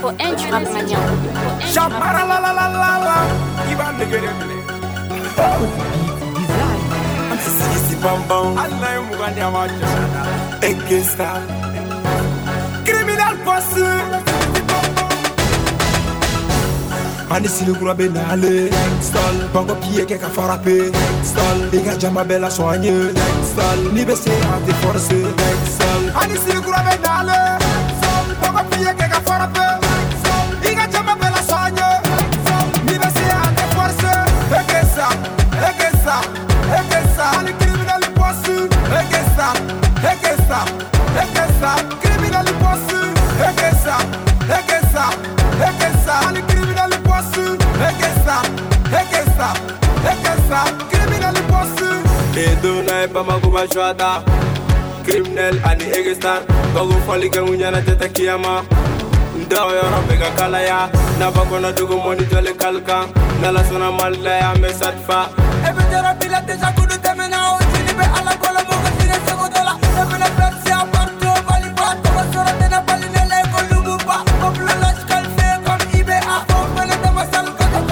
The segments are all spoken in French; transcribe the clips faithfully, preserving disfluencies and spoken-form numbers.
Poente Rap Mania. Chapara la la la la la. Ivan de Geremble. I'm sisi bambam. Allah yo mugandi amacho. Egesta. Criminal posse. Ani sili kura be nale Stall, bango piye ke ka frappe Stall, iga jama bella soigne Stall, ni be se a te force Stall, ani sili kura be nale Stall, bango piye ke ka frappe Stall, iga jama bella soigne Stall, ni be se a te force Egesa, egesa, egesa Ani criminal posse Egesa, egesa, egesa Criminal posse Egesa, egesa, egesa Ani criminal Egesa, egesa, egesa, criminal boss. Edo na e pama kuma shwada, criminal ani egesa. Bagu fali ke unyana teta kiyama. Ndaw yoro bega kalaya, na bagona dugu moni jole kalka. Na la sona malaya me satfa. Ebe jara bila deja kudu temena o jini be ala kola moga sire sego dola. Ebe na persi aparto bali pato basura tena bali nele kolumu ba. Popula las kalfe kom ibe a kompele tamasal.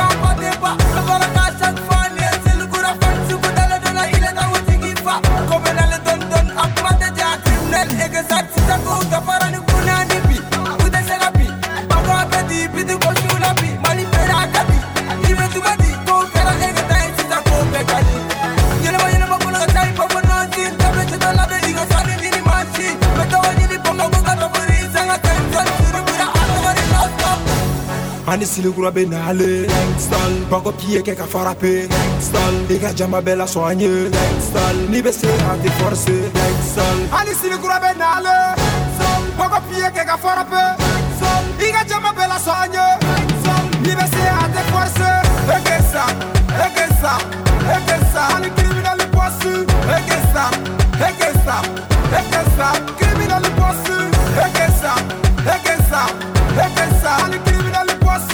Ani sili kura be nale Stall, bango piye ke ka frappe Stall, iga jama bella soigne Stall, ni be se a te force Stall, ani sili kura be nale Stall, bango piye ke ka frappe Stall, iga jama bella soigne Stall, ni be se a te force Egesa, egesa, egesa Ani criminal boss Egesa, egesa, egesa Criminal boss Egesa, egesa, egesa Ani criminal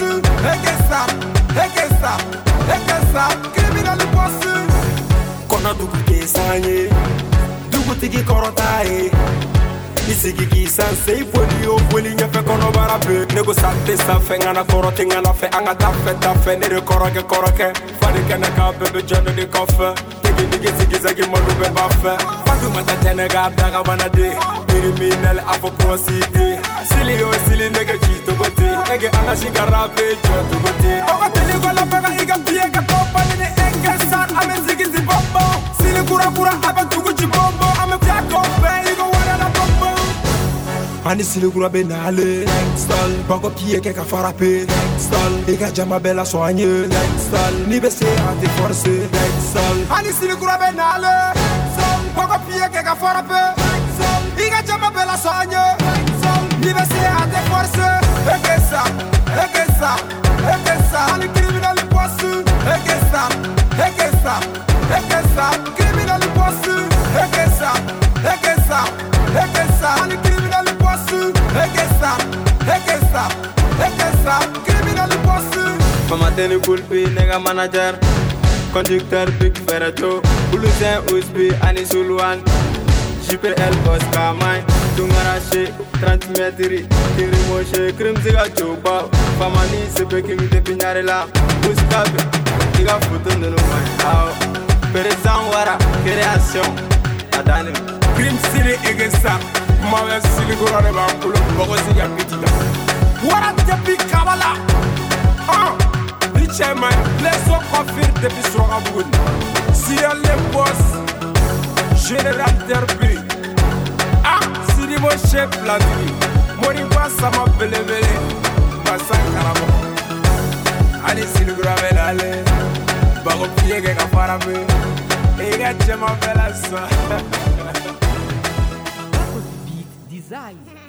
Egesa, egesa, egesa, criminal boss. Kona dugu ke sanye, dugu tigi korotaye. Isigi ki sanse ifoli o foli nyefe kono barabe. Nego sante safe ngana korote ngana fe anga tafe tafe nere koroke koroke. Fadi kene ka bebe jone de kofe. Tigi nigi sigi zagi molu be bafe. Fadu mata tene ga daga banade. Criminal afo prosite. Sili o sili nege chito gote. Nege anga shigarabe joto gote. Oga tili gola pega iga piye ka topa nene enge san ame zigi zi bombo. Sili kura kura abe tugu chibombo. Ame pya kope igo wana na bombo. Ani sili kura be nale Stall, bango piye ke ka frappe Stall, iga jama bella soigne Stall, ni be se a te force Stall, ani sili kura be nale Stall, bango piye ke ka frappe Stall, iga jama bella soigne Stall, ni be se a te force Egesa, egesa, egesa Ani criminal boss Egesa, egesa, egesa Criminal boss Egesa, egesa, egesa Ani criminal boss Egesa, egesa, egesa Criminal boss Mama teni kulpi nega manager Conducteur big ferreto Buluzen U S B ani suluan J P L boss kamay Tungarache trente metri Tiri moshe krim ziga choba Famani sebe king de pinyare la Buskabe Iga futu nunu may Ao Perezan wara Création Adani Krim siri egesa Mawe sili gura reba kulo Bogo ziga pitida Wara tepi kabala Ah Riche man Leso kofir tepi soga bugun Si le boss Général Derby Ah Sidi mo chef la vie Mori kwa sama bele bele Basan karamo Ali sili gura belale Bago piye ke ka farabe Ega chema bela sa Beat Design.